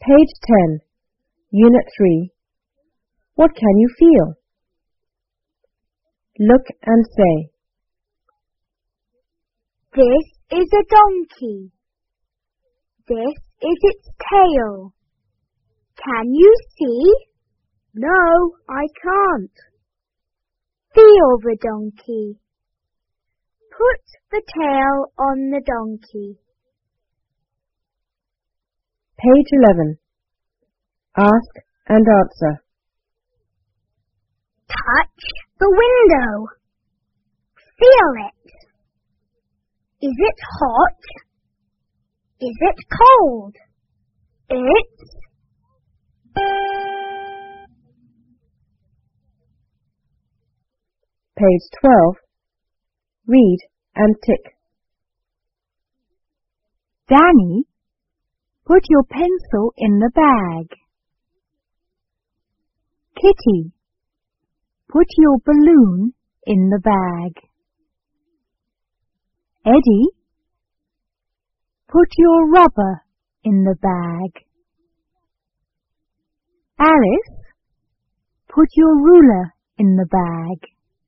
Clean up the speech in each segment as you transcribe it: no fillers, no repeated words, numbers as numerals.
Page 10, Unit 3. What can you feel? Look and say. This is a donkey. This is its tail. Can you see? No, I can't. Feel the donkey. Put the tail on the donkey. Page 11. Ask and answer. Touch the window. Feel it. Is it hot? Is it cold? It's... Page 12. Read and tick. Danny, put your pencil in the bag. Kitty, put your balloon in the bag. Eddie, put your rubber in the bag. Alice, put your ruler in the bag.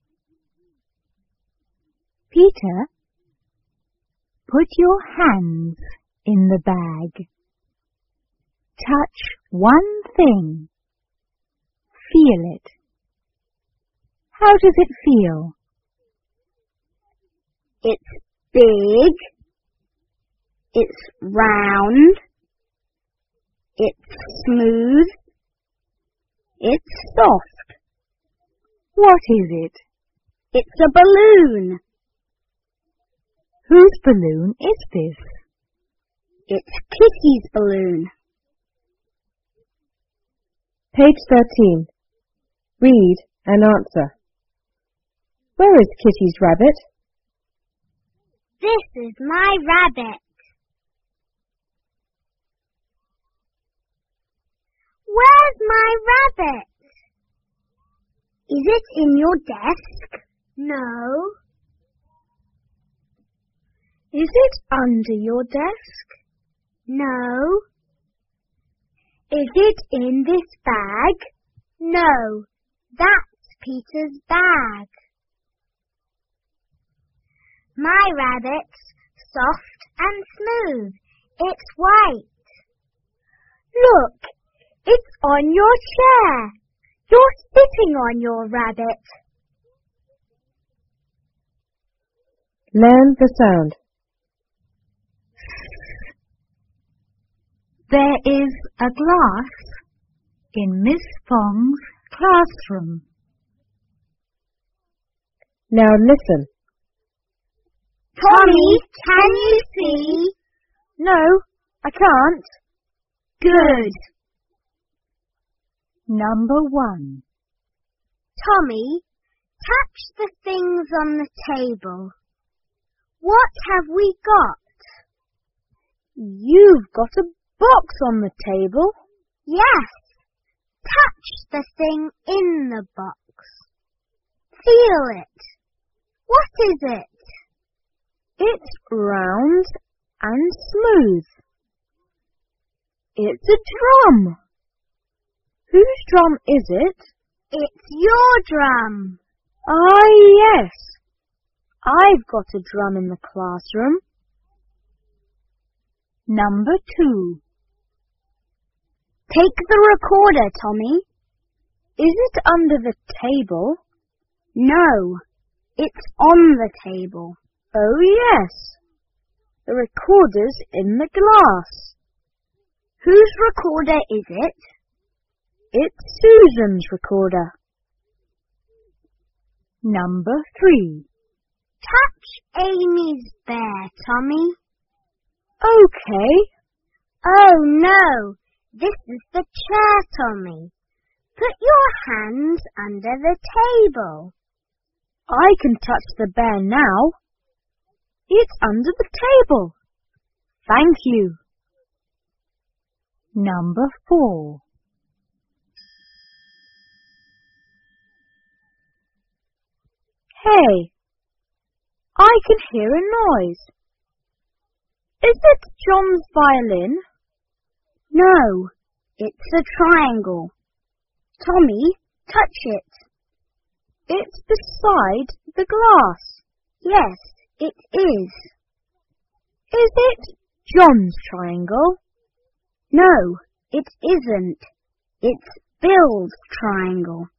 Peter, put your hands in the bag. Touch one thing. Feel it. How does it feel? It's big. It's round. It's smooth. It's soft. What is it? It's a balloon. Whose balloon is this? It's Kitty's balloon. Page 13. Read and answer. Where is Kitty's rabbit? This is my rabbit. Where's my rabbit? Is it in your desk? No. Is it under your desk? No. Is it in this bag? No. That's Peter's bag. My rabbit's soft and smooth. It's white. Look, it's on your chair. You're sitting on your rabbit. Learn the sound. There is a glass in Miss Fong's classroom. Now listen. Tommy, can you see? No, I can't. Good. Number 1. Tommy, touch the things on the table. What have we got? You've got a box on the table. Yes. Touch the thing in the box. Feel it. What is it? It's round and smooth. It's a drum. Whose drum is it? It's your drum. Ah, yes. I've got a drum in the classroom. Number 2. Take the recorder, Tommy. Is it under the table? No, it's on the table. Oh, yes. The recorder's in the glass. Whose recorder is it? It's Susan's recorder. Number 3. Touch Amy's bear, Tommy. Okay. Oh, no. This is the chair, Tommy. Put your hands under the table. I can touch the bear now. It's under the table. Thank you. Number 4. Hey, I can hear a noise. Is it John's violin? No, It's a triangle. Tommy, touch it. It's beside the glass. Yes, it is. Is it John's triangle? No, it isn't. It's Bill's triangle.